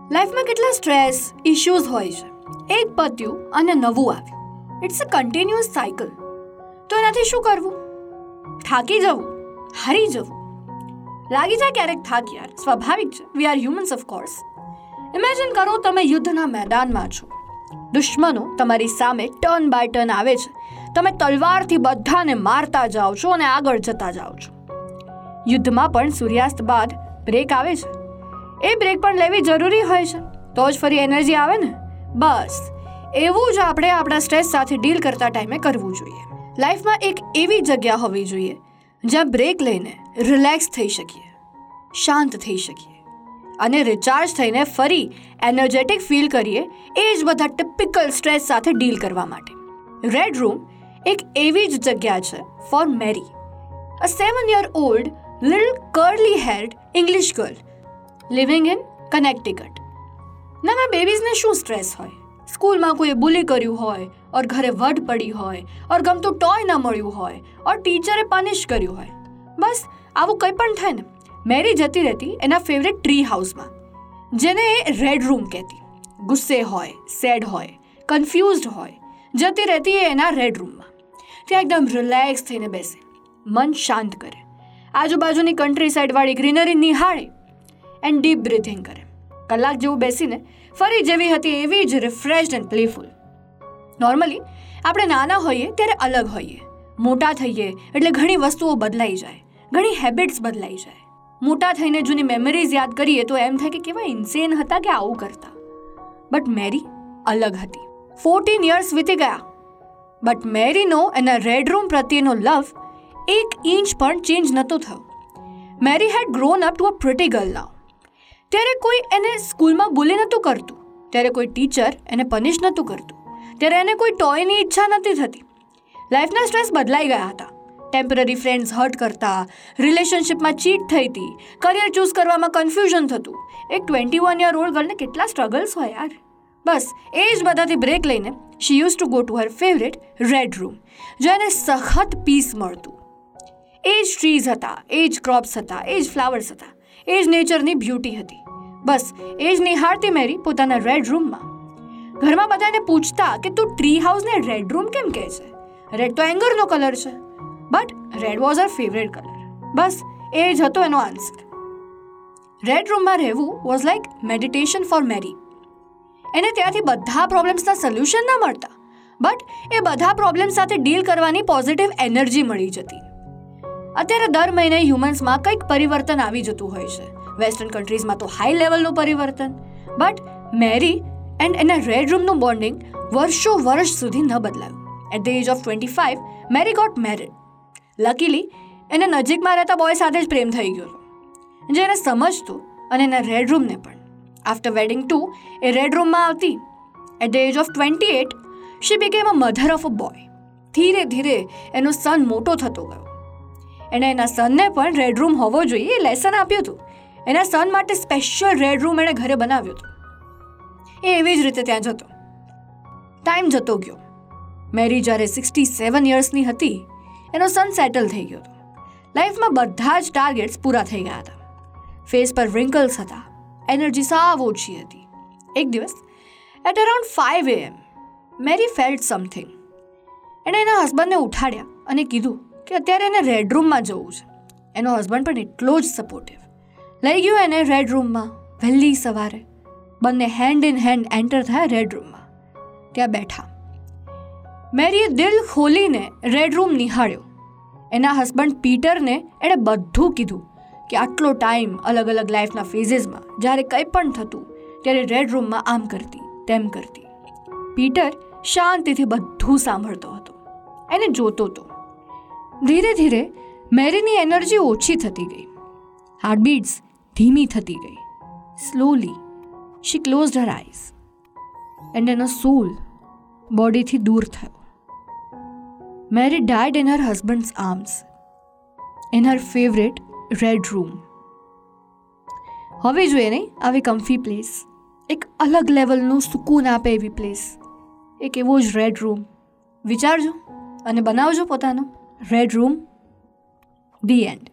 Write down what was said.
લાઈફમાં કેટલા stress issues હોય છે. એક પત્યું અને નવું આવ્યું. It's a continuous cycle. તો એનાથી શું કરવું? થાકી જવું, હારી જવું. લાગી જાય ક્યારેક થાક યાર, સ્વાભાવિક છે. We are humans of course. Imagine કરો તમે યુદ્ધના મેદાનમાં છો. દુશ્મનો તમારી સામે ટર્ન બાય ટર્ન આવે છે. તમે તલવારથી બધાને મારતા જાઓ છો અને આગળ જતા જાઓ છો. યુદ્ધમાં પણ સૂર્યાસ્ત બાદ બ્રેક આવે છે. એ બ્રેક પણ લેવી જરૂરી હોય છે, તો જ ફરી એનર્જી આવે ને. બસ એવું જ આપણે આપણા સ્ટ્રેસ સાથે ડીલ કરતા ટાઈમે કરવું જોઈએ. લાઈફમાં એક એવી જગ્યા હોવી જોઈએ જ્યાં બ્રેક લઈને રિલેક્સ થઈ શકીએ, શાંત થઈ શકીએ અને રિચાર્જ થઈને ફરી એનર્જેટિક ફીલ કરીએ. એ જ બધા ટિપિકલ સ્ટ્રેસ સાથે ડીલ કરવા માટે રેડ રૂમ એક એવી જ જગ્યા છે for Mary, a 7-year-old little curly haired English girl living in Connecticut. નાના બેબીઝને શું સ્ટ્રેસ હોય? સ્કૂલમાં કોઈએ બુલી કર્યું હોય, ઓર ઘરે વડ પડી હોય, ઓર ગમતું ટોય ન મળ્યું હોય, ઓર ટીચરે પનિશ કર્યું હોય. બસ આવું કંઈ પણ થાય ને, મેરી જતી રહેતી એના ફેવરેટ ટ્રી હાઉસમાં, જેને એ રેડ રૂમ કહેતી. ગુસ્સે હોય, સેડ હોય, કન્ફ્યુઝડ હોય, જતી રહેતી એ એના રેડ રૂમમાં. ત્યાં એકદમ રિલેક્સ થઈને બેસે, મન શાંત કરે, આજુબાજુની કન્ટ્રી સાઈડવાળી ગ્રીનરી નિહાળે એન્ડ ડીપ બ્રીથિંગ કરે. કલાક જેવું બેસીને ફરી જેવી હતી એવી જ રિફ્રેશ્ડ એન્ડ પ્લેફુલ. નોર્મલી આપણે નાના હોઈએ ત્યારે અલગ હોઈએ. મોટા થઈએ એટલે ઘણી વસ્તુઓ બદલાઈ જાય, ઘણી હેબિટ્સ બદલાઈ જાય. મોટા થઈને જૂની મેમરીઝ યાદ કરીએ તો એમ થાય કે કેવા ઇન્સેન હતા કે આવું કરતા. બટ મેરી અલગ હતી. 14 years વીતી ગયા, બટ મેરીનો એના રેડ રૂમ પ્રત્યેનો લવ 1 ઇંચ પણ ચેન્જ નહોતો થયો. Mary had grown up to a pretty girl now. ત્યારે કોઈ એને સ્કૂલમાં બુલી નહોતું કરતું, ત્યારે કોઈ ટીચર એને પનિશ નહોતું કરતું, ત્યારે એને કોઈ ટોયની ઈચ્છા નહોતી થતી. લાઈફના સ્ટ્રેસ બદલાઈ ગયા હતા. ટેમ્પરરી ફ્રેન્ડ્સ હર્ટ કરતા, રિલેશનશિપમાં ચીટ થઈ હતી, કરિયર ચૂઝ કરવામાં કન્ફ્યુઝન થતું. એક 21-year-old ગર્લને કેટલા સ્ટ્રગલ્સ હોય યાર. બસ એ જ બધાથી બ્રેક લઈને she used to go to her favourite red room, જો એને સખત પીસ મળતું. એ જ ટ્રીઝ હતા, એ જ ક્રોપ્સ હતા, એ જ ફ્લાવર્સ હતા, એ જ નેચરની બ્યુટી હતી. બસ એ જ નિહાળતી મેરી પોતાના રેડ રૂમમાં. ઘરમાં બધાને પૂછતા કે તું ટ્રી હાઉસને રેડ રૂમ કેમ કહે છે? રેડ તો એંગરનો કલર છે. But red was her favourite colour. બસ એ જ હતો એનો આન્સર. રેડ રૂમમાં રહેવું was like meditation for Mary. એને ત્યાંથી બધા પ્રોબ્લેમ્સના સોલ્યુશન ના મળતા, બટ એ બધા પ્રોબ્લેમ્સ સાથે ડીલ કરવાની પોઝિટિવ એનર્જી મળી જતી. અત્યારે દર મહિને હ્યુમન્સમાં કંઈક પરિવર્તન આવી જતું હોય છે. વેસ્ટર્ન કન્ટ્રીઝમાં તો હાઈ લેવલનું પરિવર્તન. બટ મેરી એન્ડ એના રેડ રૂમનું બોન્ડિંગ વર્ષો વર્ષ સુધી ન બદલાયું. At the age of 25, Mary got married. Luckily એને નજીકમાં રહેતા બોય સાથે જ પ્રેમ થઈ ગયો હતો, જે એને સમજતો અને એના રેડ રૂમને પણ. આફ્ટર વેડિંગ ટુ એ રેડ રૂમમાં આવતી. At the age of 28, she became a mother of a boy. ધીરે ધીરે એનો સન મોટો થતો ગયો. એણે એના સનને પણ રેડ રૂમ હોવો જોઈએ એ લેસન આપ્યું હતું. એના સન માટે સ્પેશિયલ રેડ રૂમ એણે ઘરે બનાવ્યો હતો. એ એવી જ રીતે ત્યાં જતો. ટાઈમ જતો ગયો. મેરી જ્યારે 67 yearsની હતી, એનો સન સેટલ થઈ ગયો હતો. લાઈફમાં બધા જ ટાર્ગેટ્સ પૂરા થઈ ગયા હતા. ફેસ પર રિંકલ્સ હતા, એનર્જી સાવ ઓછી હતી. એક દિવસ at around 5 AM, Mary felt something. એણે એના હસબન્ડને ઉઠાડ્યા અને કીધું કે અત્યારે એને રેડ રૂમમાં જવું છે. એનો હસબન્ડ પણ એટલો જ સપોર્ટિવ. લઈ ગયો એને રેડ રૂમમાં વહેલી સવારે. બંને હેન્ડ ઇન હેન્ડ એન્ટર થયા રેડ રૂમમાં. ત્યાં બેઠા. મેરીએ દિલ ખોલીને રેડ રૂમ નિહાળ્યો. એના હસબન્ડ પીટરને એણે બધું કીધું કે આટલો ટાઈમ અલગ અલગ લાઈફના ફેઝીસમાં જ્યારે કંઈ પણ થતું ત્યારે રેડ રૂમમાં આમ કરતી, તેમ કરતી. પીટર શાંતિથી બધું સાંભળતો હતો, એને જોતો હતો. ધીરે ધીરે મેરીની એનર્જી ઓછી થતી ગઈ. હાર્ટબીટ્સ ધીમી થતી ગઈ. Slowly she closed her eyes and એનો સોલ બોડીથી દૂર થયો. Mary died in her husband's arms in her favourite red room. હવે જોઈએ નહીં આવી કમ્ફી પ્લેસ, એક અલગ લેવલનું સુકૂન આપે એવી પ્લેસ, એક એવો જ રેડ રૂમ. વિચારજો અને બનાવજો પોતાનો રેડ રૂમ. The end.